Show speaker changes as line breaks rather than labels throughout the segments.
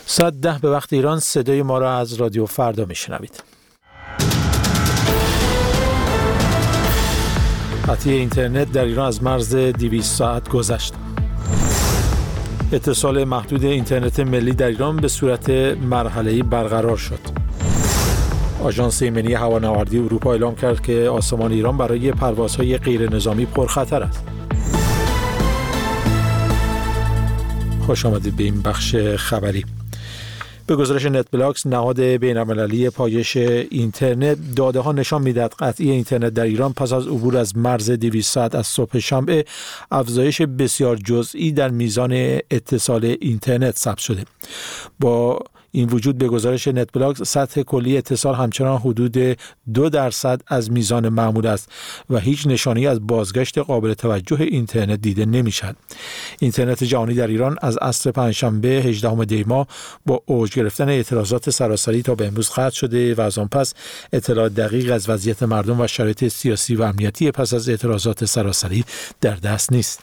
ساعت 10 به وقت ایران صدای ما را از رادیو فردا میشنوید. قطعی اینترنت در ایران از مرز 200 ساعت گذشت. اتصال محدود اینترنت ملی در ایران به صورت مرحله‌ای برقرار شد. آژانس ایمنی هوانوردی اروپا اعلام کرد که آسمان ایران برای پروازهای غیر نظامی پرخطر است. خوش آمدید به این بخش خبری. به گزارش نتبلاکس، نهاد بین‌المللی پایش اینترنت، داده ها نشان می‌دهد قطعی اینترنت در ایران پس از عبور از مرز 200 ساعت از صبح شنبه افزایش بسیار جزئی در میزان اتصال اینترنت ثبت شده. با این وجود به گزارش نتبلاکس سطح کلی اتصال همچنان حدود 2% از میزان معمول است و هیچ نشانی از بازگشت قابل توجه اینترنت دیده نمی‌شود. اینترنت جهانی در ایران از عصر پنجشنبه 18 دی ماه با اوج گرفتن اعتراضات سراسری تا به امروز قطع شده و از آن پس اطلاع دقیق از وضعیت مردم و شرایط سیاسی و امنیتی پس از اعتراضات سراسری در دست نیست.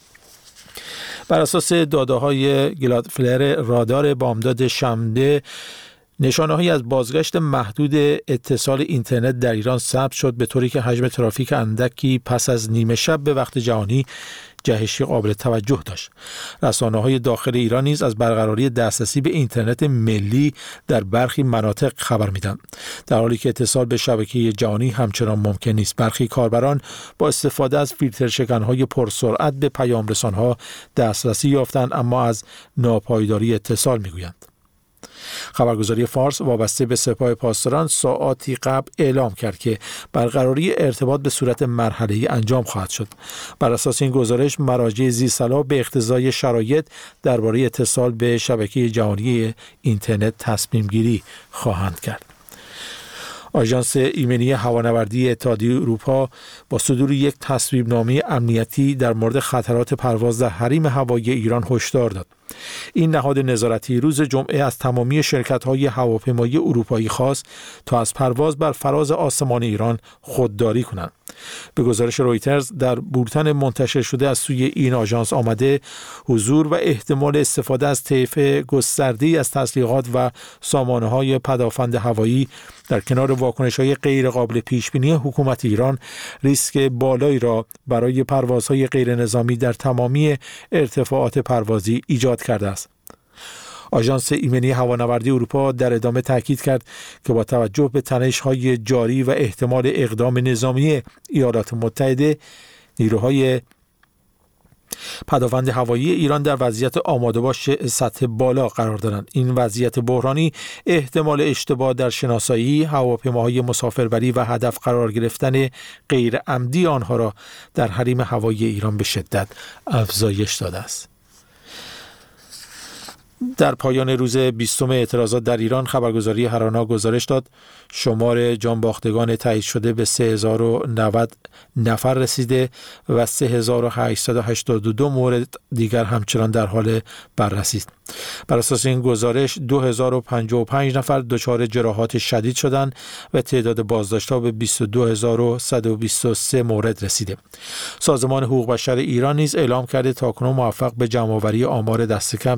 بر اساس داده‌های گلادفلر رادار بامداد شنبه، نشانه‌هایی از بازگشت محدود اتصال اینترنت در ایران ثبت شد، به طوری که حجم ترافیک اندکی پس از نیمه شب به وقت جهانی جهشی قابل توجه داشت. رسانه‌های داخل ایران نیز از برقراری دسترسی به اینترنت ملی در برخی مناطق خبر می‌دهند، در حالی که اتصال به شبکه جهانی همچنان ممکن نیست. برخی کاربران با استفاده از فیلتر شکن‌های پرسرعت به پیام‌رسان‌ها دسترسی یافتند، اما از ناپایداری اتصال می‌گویند. خبرگزاری فارس وابسته به سپاه پاسداران ساعاتی قبل اعلام کرد که برقراری ارتباط به صورت مرحله‌ای انجام خواهد شد. بر اساس این گزارش، مراجع ذی‌صلاح به اقتضای شرایط درباره اتصال به شبکه جهانی اینترنت تصمیم گیری خواهند کرد. آژانس ایمنی هوانوردی اتحادیه اروپا با صدور یک تصویبنامه امنیتی در مورد خطرات پرواز در حریم هوایی ایران هشدار داد. این نهاد نظارتی روز جمعه از تمامی شرکت‌های هواپیمایی اروپایی خواست تا از پرواز بر فراز آسمان ایران خودداری کنند. به گزارش رویترز، در بولتن منتشر شده از سوی این آژانس آمده حضور و احتمال استفاده از طیف گسترده‌ای از تسلیحات و سامانه‌های پدافند هوایی در کنار واکنش‌های غیر قابل پیش‌بینی حکومت ایران ریسک بالایی را برای پروازهای غیر نظامی در تمامی ارتفاعات پروازی ایجاد کرده است. آژانس ایمنی هوانوردی اروپا در ادامه تاکید کرد که با توجه به تنش‌های جاری و احتمال اقدام نظامی ایالات متحده، نیروهای پدافند هوایی ایران در وضعیت آماده باش سطح بالا قرار دارند. این وضعیت بحرانی احتمال اشتباه در شناسایی هواپیماهای مسافربری و هدف قرار گرفتن غیر عمدی آنها را در حریم هوایی ایران به شدت افزایش داده است. در پایان روز 20 اعتراضات در ایران، خبرگزاری هرانا گزارش داد شمار جانباختگان تایید شده به 3090 نفر رسیده و 3882 مورد دیگر همچنان در حال بررسی است. بر اساس این گزارش 2055 نفر دچار جراحات شدید شدند و تعداد بازداشت‌ها به 22123 مورد رسیده. سازمان حقوق بشر ایران نیز اعلام کرده تاکنون موفق به جمع‌آوری آمار دست کم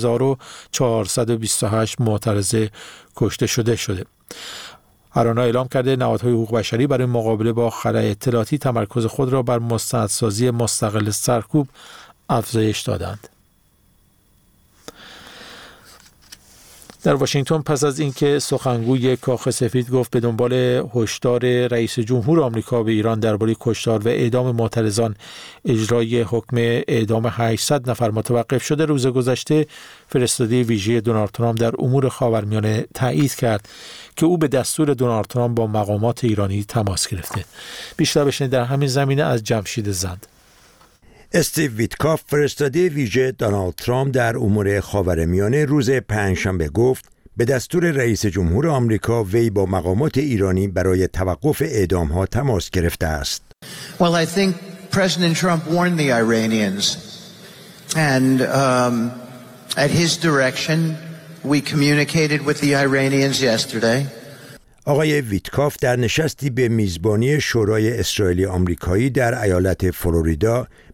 3428 معترض کشته شده. هرانا اعلام کرده نهادهای حقوق بشری برای مقابله با خلأ اطلاعاتی تمرکز خود را بر مستندسازی مستقل سرکوب افزایش دادند. در واشنگتن، پس از اینکه سخنگوی کاخ سفید گفت به دنبال هشدار رئیس جمهور آمریکا به ایران درباره کشتار و اعدام معترضان اجرای حکم اعدام 800 نفر متوقف شده، روز گذشته فرستاده ویژه دونالد ترامپ در امور خاورمیانه تایید کرد که او به دستور دونالد ترامپ با مقامات ایرانی تماس گرفته. بیشتر بشنید در همین زمینه از جمشید زند.
استیو ویتکاف، فرستاده ویژه دونالد ترامپ در امور خاورمیانه، روز پنجشنبه گفت به دستور رئیس جمهور آمریکا وی با مقامات ایرانی برای توقف اعدام‌ها تماس گرفته است.
Well, I think President Trump warned the Iranians and at his direction we communicated with the Iranians yesterday.
آقای ویتکاف در نشستی به میزبانی شورای اسرائیلی آمریکایی در ایالت فلوریدا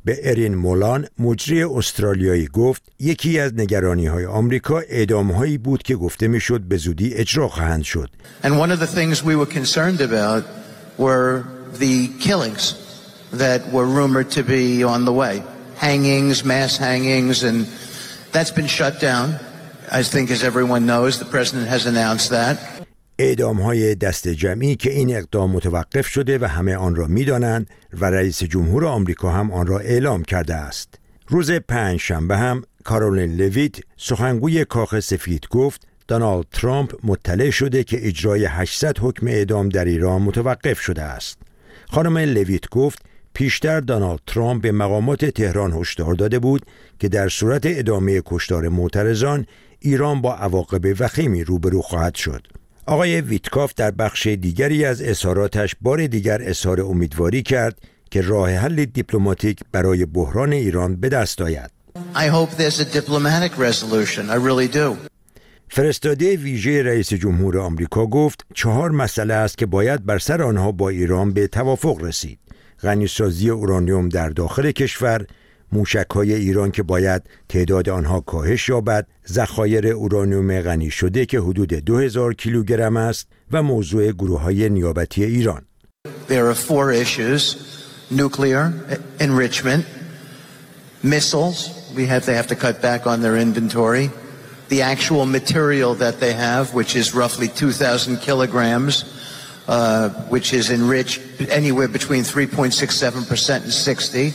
به ارین مولان مجری استرالیایی گفت یکی از نگرانی‌های آمریکا اعدام‌هایی بود که گفته می‌شد به زودی اجرا خواهند شد.
And one of the things we were concerned about were the killings that were rumored to be on the way. Hangings, mass hangings, and that's been shut down. I think as everyone knows, the president has announced that.
اعدام‌های دست جمعی که این اقدام متوقف شده و همه آن را می‌دانند و رئیس جمهور آمریکا هم آن را اعلام کرده است. روز پنجشنبه هم کارولین لویت سخنگوی کاخ سفید گفت دونالد ترامپ مطلع شده که اجرای 800 حکم اعدام در ایران متوقف شده است. خانم لویت گفت پیشتر دونالد ترامپ به مقامات تهران هشدار داده بود که در صورت ادامه کشتار معترضان ایران با عواقب وخیمی روبرو خواهد شد. آقای ویتکاف در بخش دیگری از اظهاراتش بار دیگر اظهار امیدواری کرد که راه حل دیپلماتیک برای بحران ایران به دست آید.
I hope there's a diplomatic resolution. I really do.
فرستاده ویژه رئیس جمهور آمریکا گفت 4 مسئله است که باید بر سر آنها با ایران به توافق رسید. غنیسازی اورانیوم در داخل کشور، موشک‌های ایران که باید تعداد آنها کاهش یابد، ذخایر اورانیوم غنی شده که حدود 2000 کیلوگرم است و موضوع گروه‌های نیابتی ایران.
There are 4 issues: nuclear enrichment, missiles. They have to cut back on their inventory. The actual material that they have, which is roughly 2,000 kilograms, which is enriched anywhere between 3.67% and 60%.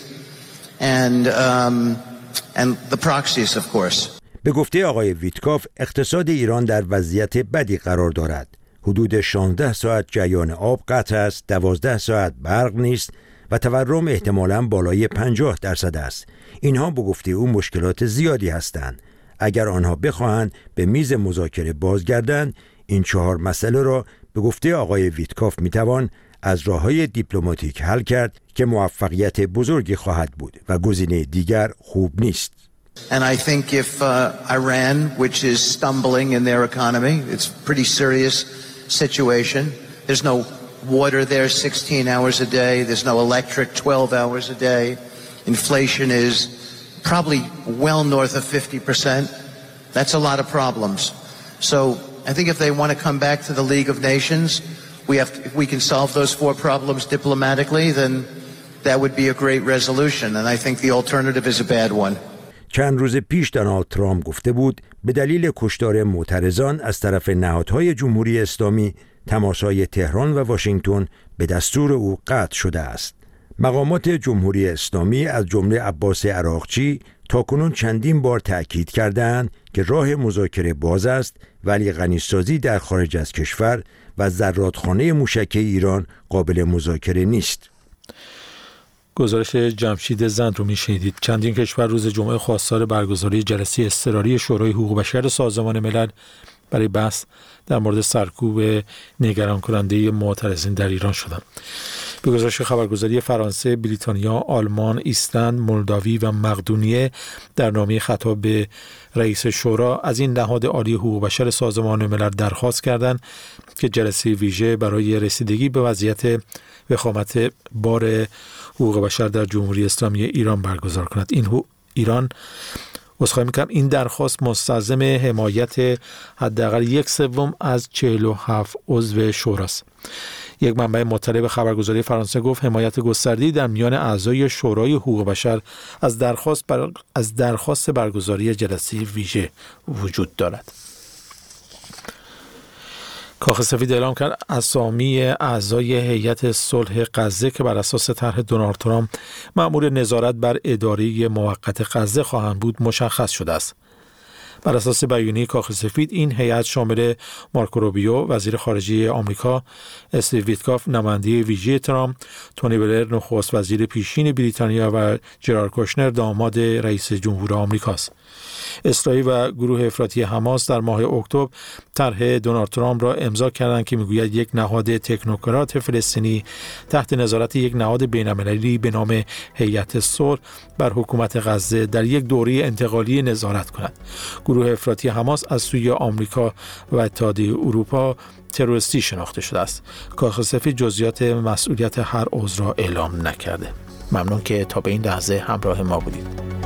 And the proxies, of course.
به گفته آقای ویتکاف اقتصاد ایران در وضعیت بدی قرار دارد. حدود 16 ساعت جریان آب قطع است، 12 ساعت برق نیست و تورم احتمالاً بالای 50% است. اینها به گفته او مشکلات زیادی هستند. اگر آنها بخواهند به میز مذاکره بازگردند، این 4 مسئله را به گفته آقای ویتکاف میتوان از راه‌های دیپلماتیک حل کرد که موفقیت بزرگی خواهد بود و گزینه دیگر خوب نیست.
And I think if Iran, which is stumbling in their economy, it's a pretty serious situation. There's no water there 16 hours a day. There's no electric 12 hours a day. Inflation is probably well north of 50%. That's a lot of problems. So I think if they want to come back to the League of Nations, if we can solve those 4 problems diplomatically, then that would be a great resolution. And I think the alternative is a bad one.
چند روز پیش دونالد ترامپ گفته بود به دلیل کشتار معترضان از طرف نهادهای جمهوری اسلامی تماس‌های تهران و واشنگتن به دستور او قطع شده است. مقامات جمهوری اسلامی از جمله عباس عراقچی تاکنون چندین بار تأکید کردند که راه مذاکره باز است، ولی غنیسازی در خارج از کشور و زرادخانه موشکی ایران قابل مذاکره نیست.
گزارش جمشید زند رو میشنیدید. چندین کشور روز جمعه خواستار برگزاری جلسه اضطراری شورای حقوق بشر سازمان ملل برای بحث در مورد سرکوب نگران کننده معترضین در ایران شدند. به گزارش خبرگزاری فرانسه، بریتانیا، آلمان، ایسلند، مولداوی و مقدونیه در نامه خطاب به رئیس شورا از این نهاد عالی حقوق بشر سازمان ملل درخواست کردند که جلسه ویژه برای رسیدگی به وضعیت وخامت بار حقوق بشر در جمهوری اسلامی ایران برگزار کند. این درخواست مستلزم حمایت حداقل 1/3 از 47 عضو شوراست. یک منبع مطلع به خبرگزاری فرانسه گفت حمایت گسترده‌ای در میان اعضای شورای حقوق بشر از درخواست برگزاری جلسه ویژه وجود دارد. کاخ سفید اعلام کرد اسامی اعضای هیئت صلح غزه که بر اساس طرح دونالد ترامپ مأمور نظارت بر اداره موقت غزه خواهند بود مشخص شده است. بر اساس بیانیه کاخ سفید این هیئت شامل مارکو روبیو وزیر خارجه آمریکا، استیو ویتکاف نماینده ویژه ترامپ، تونی بلر نخست وزیر پیشین بریتانیا و جرارد کوشنر داماد رئیس جمهور آمریکاست. اسرائیل و گروه افراطی حماس در ماه اکتبر طرح دونالد ترامپ را امضا کردند که میگوید یک نهاد تکنوکرات فلسطینی تحت نظارت یک نهاد بین‌المللی به نام هیئت صلح بر حکومت غزه در یک دوره انتقالی نظارت کند. گروه افراطی حماس از سوی آمریکا و اتحادیه اروپا تروریستی شناخته شده است. کاخ سفید جزئیات مسئولیت هر عضو را اعلام نکرده. ممنون که تا به این لحظه همراه ما بودید.